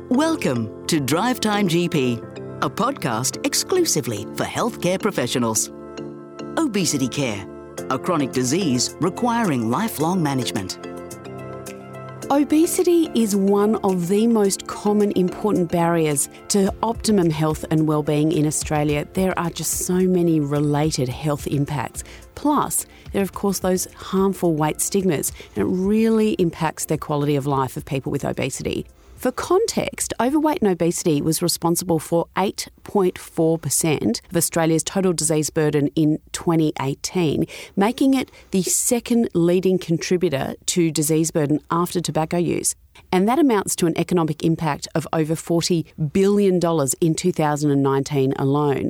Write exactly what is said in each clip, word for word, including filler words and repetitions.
Welcome to Drive Time G P, a podcast exclusively for healthcare professionals. Obesity care, a chronic disease requiring lifelong management. Obesity is one of the most common important barriers to optimum health and well-being in Australia. There are just so many related health impacts. Plus, there are of course those harmful weight stigmas, and it really impacts the quality of life of people with obesity. For context, overweight and obesity was responsible for eight point four percent of Australia's total disease burden in twenty eighteen, making it the second leading contributor to disease burden after tobacco use. And that amounts to an economic impact of over forty billion dollars in two thousand nineteen alone.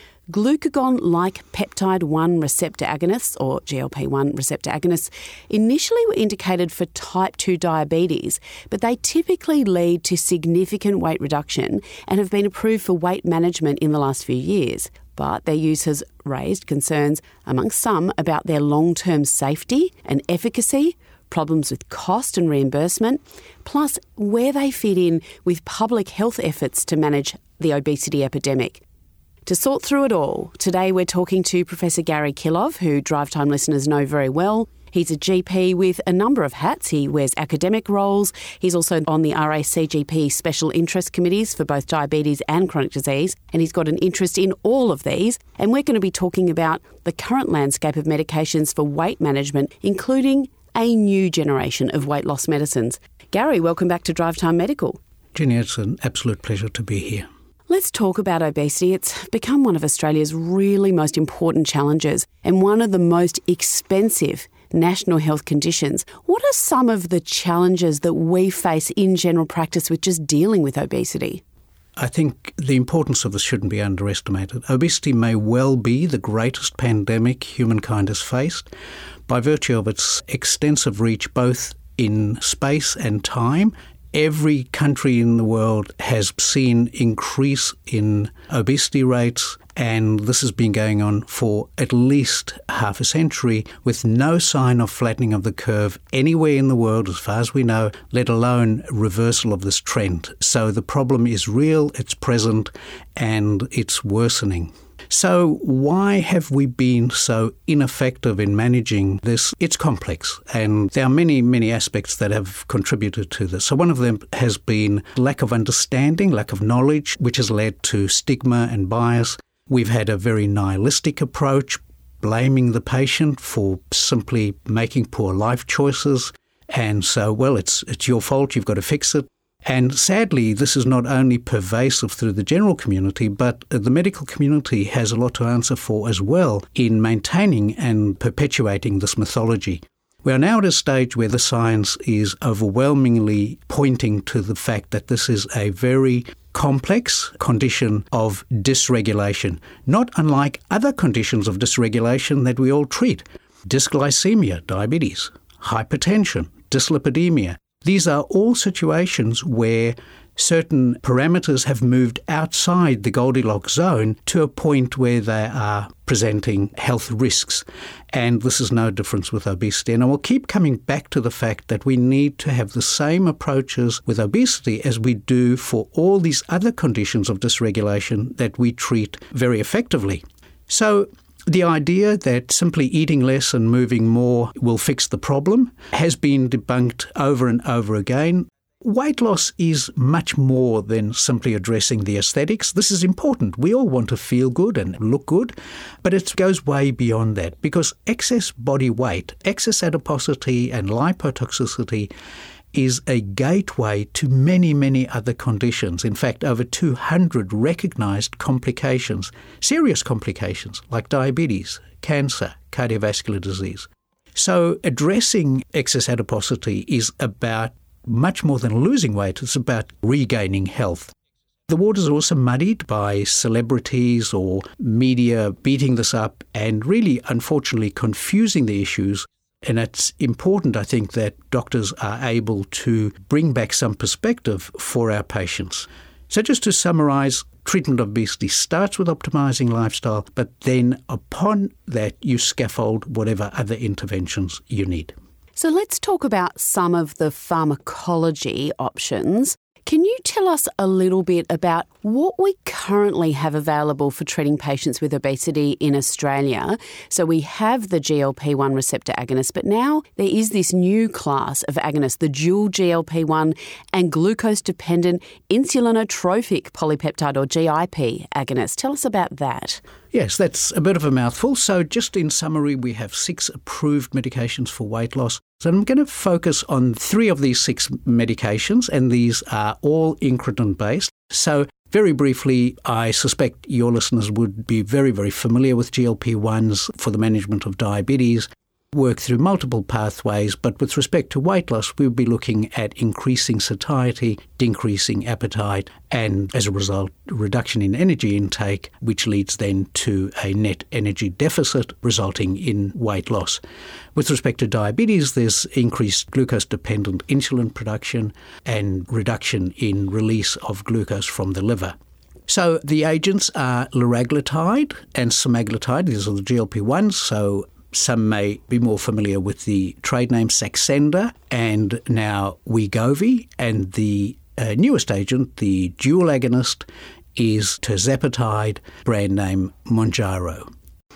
Glucagon-like peptide one receptor agonists, or G L P one receptor agonists, initially were indicated for type two diabetes, but they typically lead to significant weight reduction and have been approved for weight management in the last few years. But their use has raised concerns amongst some about their long-term safety and efficacy, problems with cost and reimbursement, plus where they fit in with public health efforts to manage the obesity epidemic. To sort through it all, today we're talking to Professor Gary Kilov, who Drive Time listeners know very well. He's a G P with a number of hats. He wears academic roles. He's also on the R A C G P special interest committees for both diabetes and chronic disease, and he's got an interest in all of these. And we're going to be talking about the current landscape of medications for weight management, including a new generation of weight loss medicines. Gary, welcome back to Drive Time Medical. Jenny, it's an absolute pleasure to be here. Let's talk about obesity. It's become one of Australia's really most important challenges and one of the most expensive national health conditions. What are some of the challenges that we face in general practice with just dealing with obesity? I think the importance of this shouldn't be underestimated. Obesity may well be the greatest pandemic humankind has faced by virtue of its extensive reach both in space and time. Every country in the world has seen increase in obesity rates, and this has been going on for at least half a century with no sign of flattening of the curve anywhere in the world as far as we know, let alone reversal of this trend. So the problem is real, it's present, and it's worsening. So why have we been so ineffective in managing this? It's complex, and there are many, many aspects that have contributed to this. So one of them has been lack of understanding, lack of knowledge, which has led to stigma and bias. We've had a very nihilistic approach, blaming the patient for simply making poor life choices. And so, well, it's it's your fault, you've got to fix it. And sadly, this is not only pervasive through the general community, but the medical community has a lot to answer for as well in maintaining and perpetuating this mythology. We are now at a stage where the science is overwhelmingly pointing to the fact that this is a very complex condition of dysregulation, not unlike other conditions of dysregulation that we all treat. Dysglycemia, diabetes, hypertension, dyslipidemia. These are all situations where certain parameters have moved outside the Goldilocks zone to a point where they are presenting health risks. And this is no difference with obesity. And I will keep coming back to the fact that we need to have the same approaches with obesity as we do for all these other conditions of dysregulation that we treat very effectively. So the idea that simply eating less and moving more will fix the problem has been debunked over and over again. Weight loss is much more than simply addressing the aesthetics. This is important. We all want to feel good and look good, but it goes way beyond that because excess body weight, excess adiposity and lipotoxicity is a gateway to many, many other conditions. In fact, over two hundred recognised complications, serious complications like diabetes, cancer, cardiovascular disease. So addressing excess adiposity is about much more than losing weight. It's about regaining health. The waters are also muddied by celebrities or media beating this up and really, unfortunately, confusing the issues. And it's important, I think, that doctors are able to bring back some perspective for our patients. So just to summarise, treatment of obesity starts with optimising lifestyle, but then upon that you scaffold whatever other interventions you need. So let's talk about some of the pharmacology options. Can Can you tell us a little bit about what we currently have available for treating patients with obesity in Australia? So we have the G L P one receptor agonist, but now there is this new class of agonists, the dual G L P one and glucose-dependent insulinotropic polypeptide, or G I P agonist. Tell us about that. Yes, that's a bit of a mouthful. So just in summary, we have six approved medications for weight loss. So I'm going to focus on three of these six medications, and these are all incretin-based. So very briefly, I suspect your listeners would be very, very familiar with G L P ones for the management of diabetes, work through multiple pathways, but with respect to weight loss, we'll be looking at increasing satiety, decreasing appetite, and as a result, reduction in energy intake, which leads then to a net energy deficit, resulting in weight loss. With respect to diabetes, there's increased glucose-dependent insulin production and reduction in release of glucose from the liver. So the agents are liraglutide and semaglutide. These are the G L P ones, so some may be more familiar with the trade name Saxenda and now Wegovy, and the uh, newest agent, the dual agonist, is tirzepatide, brand name Mounjaro.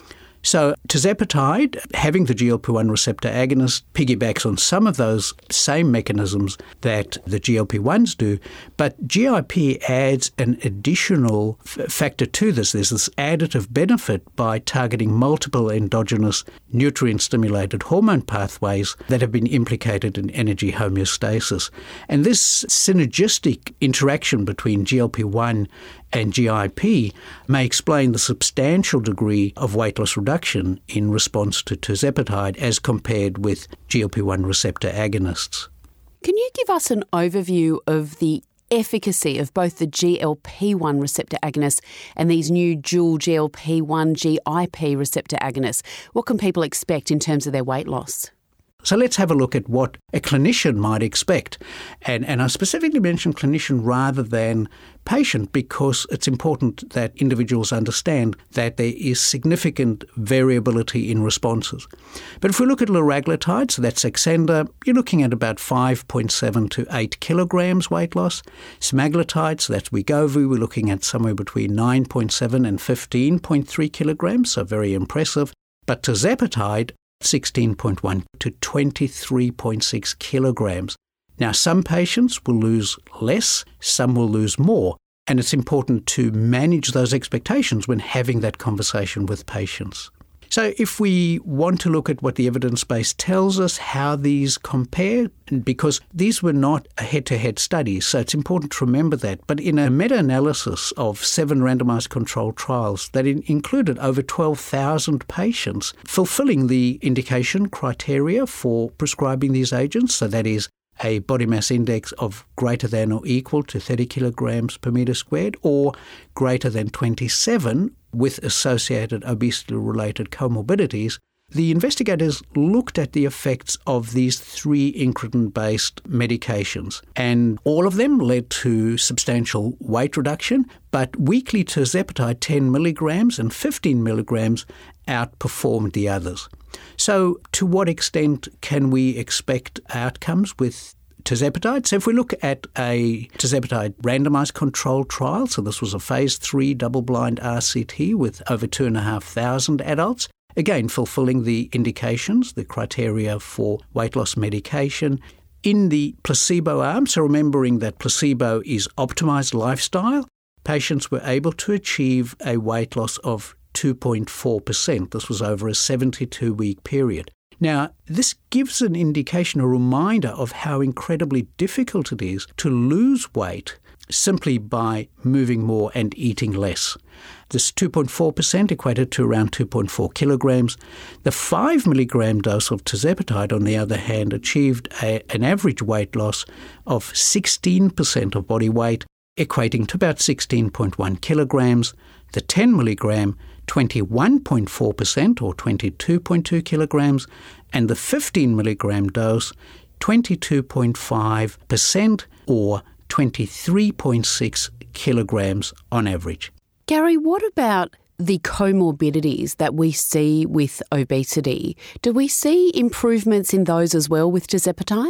So tirzepatide, having the G L P one receptor agonist, piggybacks on some of those same mechanisms that the G L P ones do, but G I P adds an additional f- factor to this. There's this additive benefit by targeting multiple endogenous nutrient-stimulated hormone pathways that have been implicated in energy homeostasis. And this synergistic interaction between G L P one and G I P may explain the substantial degree of weight loss reduction in response to tirzepatide as compared with G L P one receptor agonists. Can you give us an overview of the efficacy of both the G L P one receptor agonists and these new dual G L P one G I P receptor agonists? What can people expect in terms of their weight loss? So let's have a look at what a clinician might expect. And, and I specifically mention clinician rather than patient because it's important that individuals understand that there is significant variability in responses. But if we look at liraglutide, so that's Saxenda, you're looking at about five point seven to eight kilograms weight loss. Semaglutide, so that's Wegovy, we're looking at somewhere between nine point seven and fifteen point three kilograms, so very impressive. But tirzepatide, sixteen point one to twenty-three point six kilograms. Now, some patients will lose less, some will lose more, and it's important to manage those expectations when having that conversation with patients. So if we want to look at what the evidence base tells us, how these compare, because these were not a head-to-head studies, so it's important to remember that. But in a meta-analysis of seven randomized controlled trials that included over twelve thousand patients fulfilling the indication criteria for prescribing these agents, so that is a body mass index of greater than or equal to thirty kilograms per metre squared or greater than twenty-seven with associated obesity-related comorbidities, the investigators looked at the effects of these three incretin-based medications, and all of them led to substantial weight reduction, but weekly tirzepatide ten milligrams and fifteen milligrams outperformed the others. So to what extent can we expect outcomes with tirzepatide? So if we look at a tirzepatide randomized controlled trial, so this was a phase three double-blind R C T with over two thousand five hundred adults, again fulfilling the indications, the criteria for weight loss medication. In the placebo arm, so remembering that placebo is optimized lifestyle, patients were able to achieve a weight loss of two point four percent. This was over a seventy-two week period. Now, this gives an indication, a reminder of how incredibly difficult it is to lose weight simply by moving more and eating less. This two point four percent equated to around two point four kilograms. The five milligram dose of tirzepatide, on the other hand, achieved a, an average weight loss of sixteen percent of body weight, equating to about sixteen point one kilograms. The ten milligram, twenty-one point four percent or twenty-two point two kilograms, and the fifteen milligram dose, twenty-two point five percent or twenty-three point six kilograms on average. Gary, what about the comorbidities that we see with obesity? Do we see improvements in those as well with tirzepatide?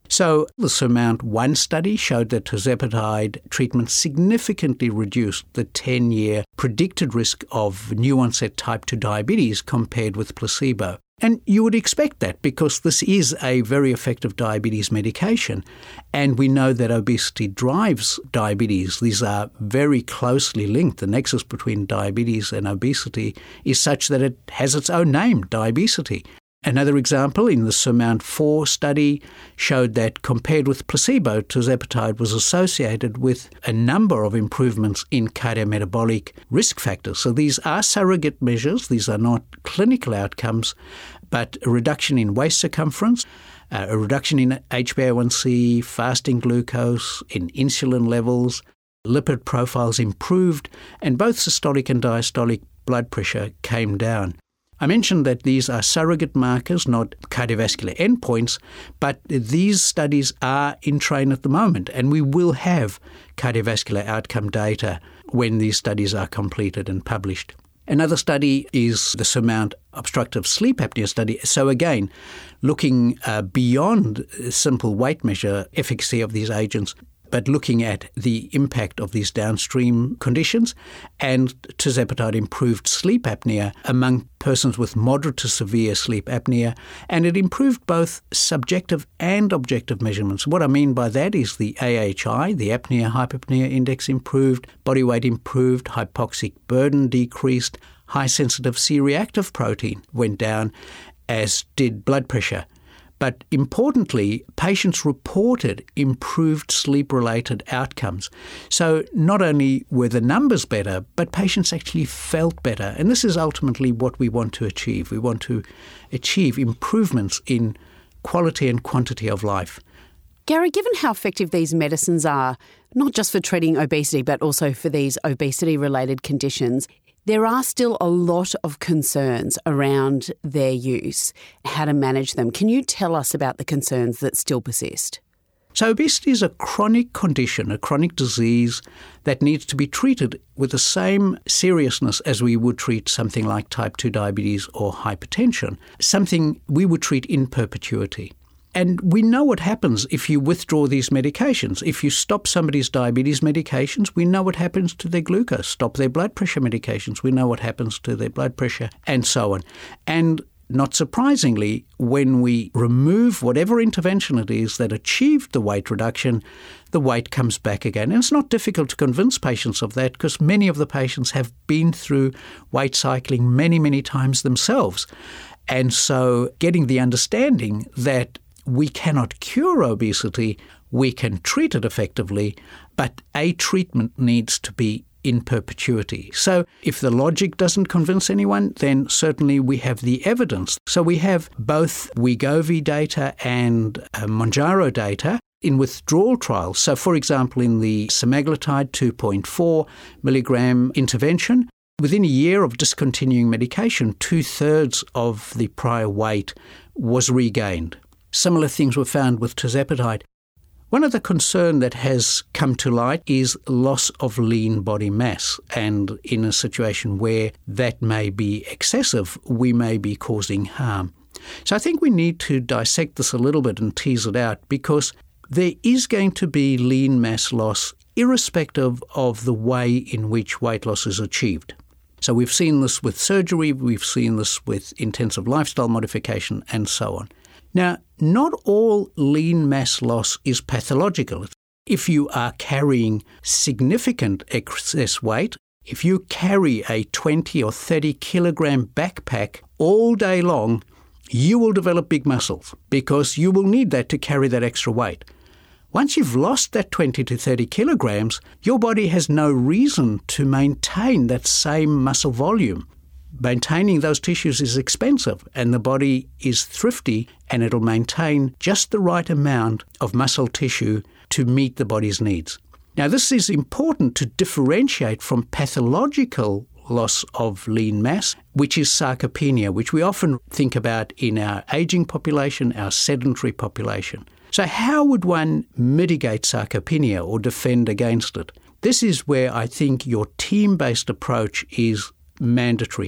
So the SURMOUNT one study showed that tirzepatide treatment significantly reduced the ten-year predicted risk of new-onset type two diabetes compared with placebo. And you would expect that because this is a very effective diabetes medication, and we know that obesity drives diabetes. These are very closely linked. The nexus between diabetes and obesity is such that it has its own name, diabesity. Another example in the SURMOUNT four study showed that compared with placebo, tirzepatide was associated with a number of improvements in cardiometabolic risk factors. So these are surrogate measures. These are not clinical outcomes, but a reduction in waist circumference, uh, a reduction in H b A one c, fasting glucose, in insulin levels, lipid profiles improved, and both systolic and diastolic blood pressure came down. I mentioned that these are surrogate markers, not cardiovascular endpoints, but these studies are in train at the moment, and we will have cardiovascular outcome data when these studies are completed and published. Another study is the SURMOUNT obstructive sleep apnea study. So again, looking uh, beyond simple weight measure efficacy of these agents, but looking at the impact of these downstream conditions, and tirzepatide improved sleep apnea among persons with moderate to severe sleep apnea, and it improved both subjective and objective measurements. What I mean by that is the A H I, the apnea-hypopnea index improved, body weight improved, hypoxic burden decreased, high-sensitive C-reactive protein went down, as did blood pressure. But importantly, patients reported improved sleep-related outcomes. So not only were the numbers better, but patients actually felt better. And this is ultimately what we want to achieve. We want to achieve improvements in quality and quantity of life. Gary, given how effective these medicines are, not just for treating obesity, but also for these obesity-related conditions, there are still a lot of concerns around their use, how to manage them. Can you tell us about the concerns that still persist? So obesity is a chronic condition, a chronic disease that needs to be treated with the same seriousness as we would treat something like type two diabetes or hypertension, something we would treat in perpetuity. And we know what happens if you withdraw these medications. If you stop somebody's diabetes medications, we know what happens to their glucose. Stop their blood pressure medications, we know what happens to their blood pressure, and so on. And not surprisingly, when we remove whatever intervention it is that achieved the weight reduction, the weight comes back again. And it's not difficult to convince patients of that because many of the patients have been through weight cycling many, many times themselves. And so getting the understanding that we cannot cure obesity, we can treat it effectively, but a treatment needs to be in perpetuity. So if the logic doesn't convince anyone, then certainly we have the evidence. So we have both Wegovy data and uh, Mounjaro data in withdrawal trials. So for example, in the semaglutide two point four milligram intervention, within a year of discontinuing medication, two-thirds of the prior weight was regained. Similar things were found with tirzepatide. One of the concern that has come to light is loss of lean body mass, and in a situation where that may be excessive, we may be causing harm. So I think we need to dissect this a little bit and tease it out, because there is going to be lean mass loss irrespective of the way in which weight loss is achieved. So we've seen this with surgery, we've seen this with intensive lifestyle modification, and so on. Now, not all lean mass loss is pathological. If you are carrying significant excess weight, if you carry a twenty or thirty kilogram backpack all day long, you will develop big muscles because you will need that to carry that extra weight. Once you've lost that twenty to thirty kilograms, your body has no reason to maintain that same muscle volume. Maintaining those tissues is expensive, and the body is thrifty, and it'll maintain just the right amount of muscle tissue to meet the body's needs. Now, this is important to differentiate from pathological loss of lean mass, which is sarcopenia, which we often think about in our aging population, our sedentary population. So how would one mitigate sarcopenia or defend against it? This is where I think your team-based approach is mandatory.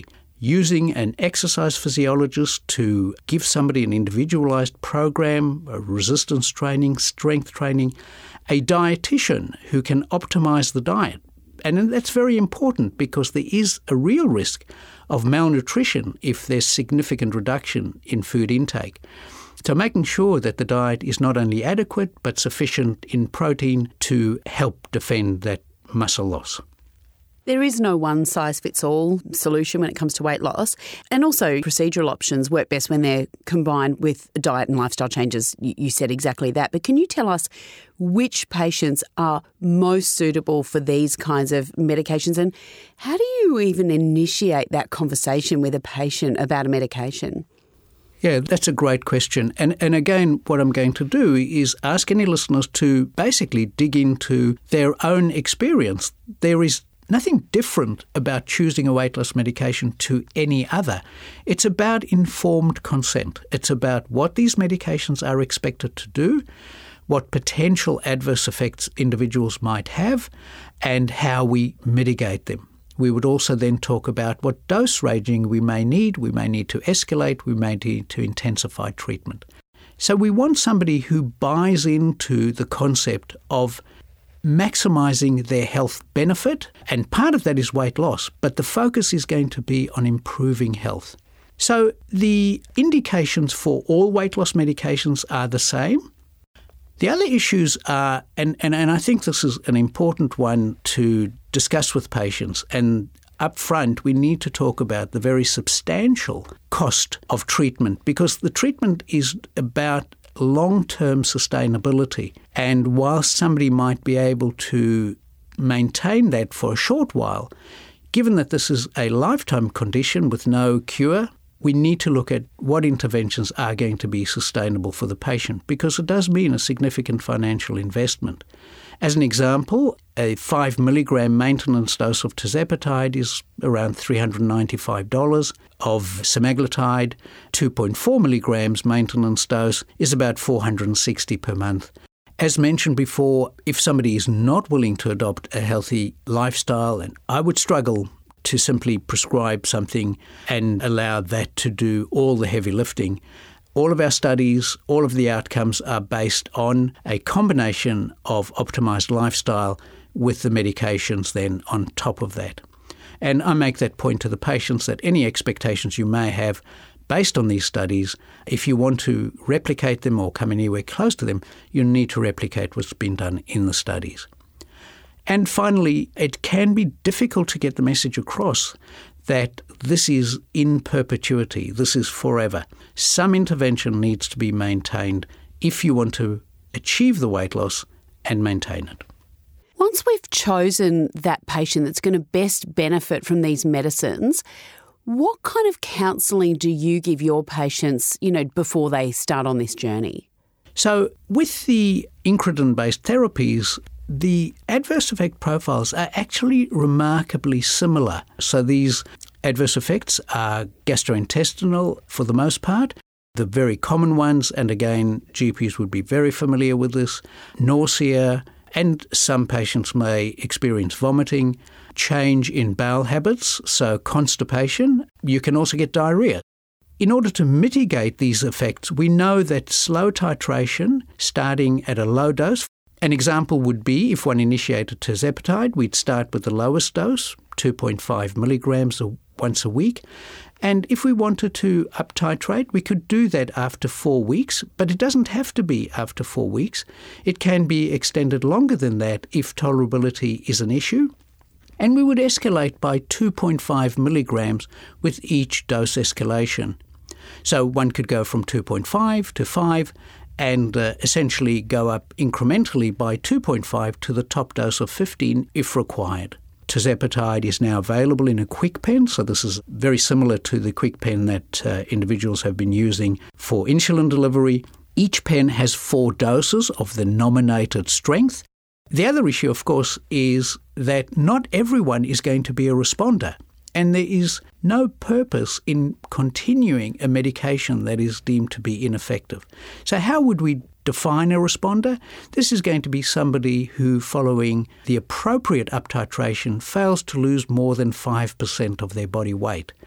using an exercise physiologist to give somebody an individualised program, a resistance training, strength training, a dietitian who can optimise the diet. And that's very important because there is a real risk of malnutrition if there's significant reduction in food intake. So making sure that the diet is not only adequate but sufficient in protein to help defend that muscle loss. There is no one-size-fits-all solution when it comes to weight loss. And also procedural options work best when they're combined with diet and lifestyle changes. You said exactly that. But can you tell us which patients are most suitable for these kinds of medications? And how do you even initiate that conversation with a patient about a medication? Yeah, that's a great question. And and again, what I'm going to do is ask any listeners to basically dig into their own experience. There is nothing different about choosing a weight loss medication to any other. It's about informed consent. It's about what these medications are expected to do, what potential adverse effects individuals might have, and how we mitigate them. We would also then talk about what dose ranging we may need. We may need to escalate. We may need to intensify treatment. So we want somebody who buys into the concept of maximising their health benefit, and part of that is weight loss, but the focus is going to be on improving health. So the indications for all weight loss medications are the same. The other issues are, and, and, and I think this is an important one to discuss with patients, and up front we need to talk about the very substantial cost of treatment, because the treatment is about long-term sustainability. And whilst somebody might be able to maintain that for a short while, given that this is a lifetime condition with no cure, we need to look at what interventions are going to be sustainable for the patient, because it does mean a significant financial investment. As an example, a five milligram maintenance dose of tirzepatide is around three hundred ninety-five dollars. Of semaglutide, two point four milligrams maintenance dose is about four hundred sixty dollars per month. As mentioned before, if somebody is not willing to adopt a healthy lifestyle, and I would struggle to simply prescribe something and allow that to do all the heavy lifting. All of our studies, all of the outcomes are based on a combination of optimized lifestyle with the medications then on top of that. And I make that point to the patients that any expectations you may have based on these studies, if you want to replicate them or come anywhere close to them, you need to replicate what's been done in the studies. And finally, it can be difficult to get the message across that this is in perpetuity, this is forever. Some intervention needs to be maintained if you want to achieve the weight loss and maintain it. Once we've chosen that patient that's going to best benefit from these medicines, what kind of counselling do you give your patients, you know, before they start on this journey? So with the incretin-based therapies, the adverse effect profiles are actually remarkably similar. So these adverse effects are gastrointestinal for the most part. The very common ones, and again, G Ps would be very familiar with this, nausea, and some patients may experience vomiting, change in bowel habits, so constipation. You can also get diarrhea. In order to mitigate these effects, we know that slow titration, starting at a low dose. An example would be if one initiated tirzepatide, we'd start with the lowest dose, two point five milligrams once a week. And if we wanted to up-titrate, we could do that after four weeks, but it doesn't have to be after four weeks. It can be extended longer than that if tolerability is an issue. And we would escalate by two point five milligrams with each dose escalation. So one could go from two point five to five and uh, essentially go up incrementally by two point five to the top dose of fifteen if required. Tirzepatide is now available in a quick pen, so this is very similar to the quick pen that uh, individuals have been using for insulin delivery. Each pen has four doses of the nominated strength. The other issue, of course, is that not everyone is going to be a responder, and there is no purpose in continuing a medication that is deemed to be ineffective. So how would we define a responder? This is going to be somebody who, following the appropriate up-titration, fails to lose more than five percent of their body weight.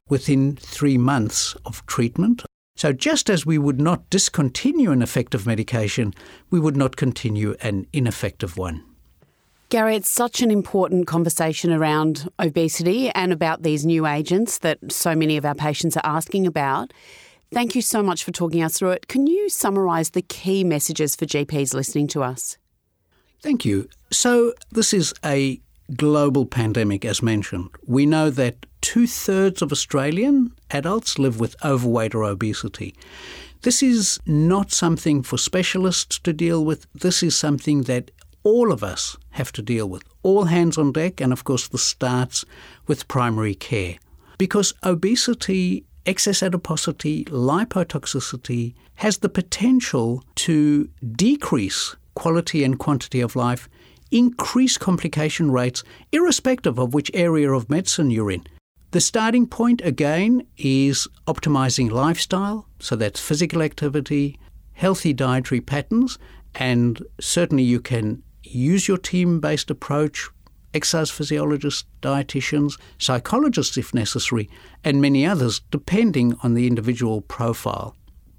within three months of treatment. So just as we would not discontinue an effective medication, we would not continue an ineffective one. Gary, it's such an important conversation around obesity and about these new agents that so many of our patients are asking about. Thank you so much for talking us through it. Can you summarise the key messages for G Ps listening to us? Thank you. So this is a global pandemic, as mentioned. We know that two-thirds of Australian adults live with overweight or obesity. This is not something for specialists to deal with. This is something that all of us have to deal with. All hands on deck, and of course this starts with primary care. Because obesity, excess adiposity, lipotoxicity has the potential to decrease quality and quantity of life, increase complication rates, irrespective of which area of medicine you're in. The starting point, again, is optimizing lifestyle, so that's physical activity, healthy dietary patterns, and certainly you can use your team-based approach, exercise physiologists, dietitians, psychologists if necessary, and many others, depending on the individual profile.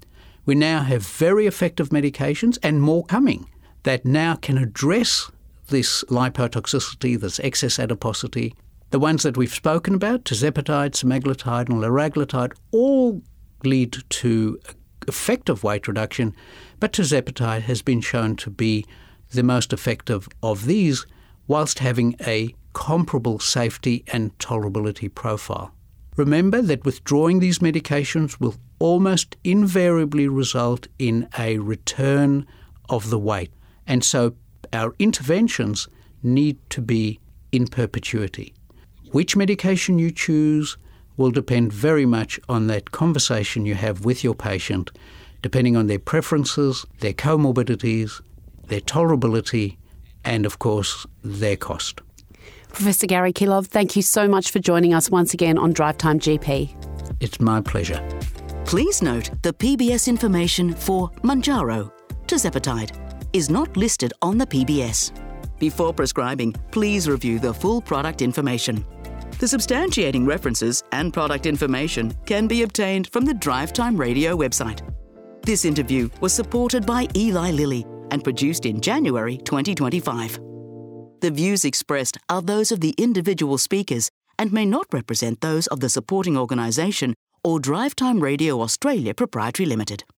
We now have very effective medications and more coming that now can address this lipotoxicity, this excess adiposity. The ones that we've spoken about, tirzepatide, semaglutide and liraglutide, all lead to effective weight reduction, but tirzepatide has been shown to be the most effective of these, whilst having a comparable safety and tolerability profile. Remember that withdrawing these medications will almost invariably result in a return of the weight. And so our interventions need to be in perpetuity. Which medication you choose will depend very much on that conversation you have with your patient, depending on their preferences, their comorbidities, their tolerability, and of course, their cost. Professor Gary Kilov, thank you so much for joining us once again on Drive Time G P. It's my pleasure. Please note the P B S information for Mounjaro, tirzepatide, is not listed on the P B S. Before prescribing, please review the full product information. The substantiating references and product information can be obtained from the Drive Time Radio website. This interview was supported by Eli Lilly and produced in January twenty twenty-five. The views expressed are those of the individual speakers and may not represent those of the supporting organisation or Drive Time Radio Australia Proprietary Limited.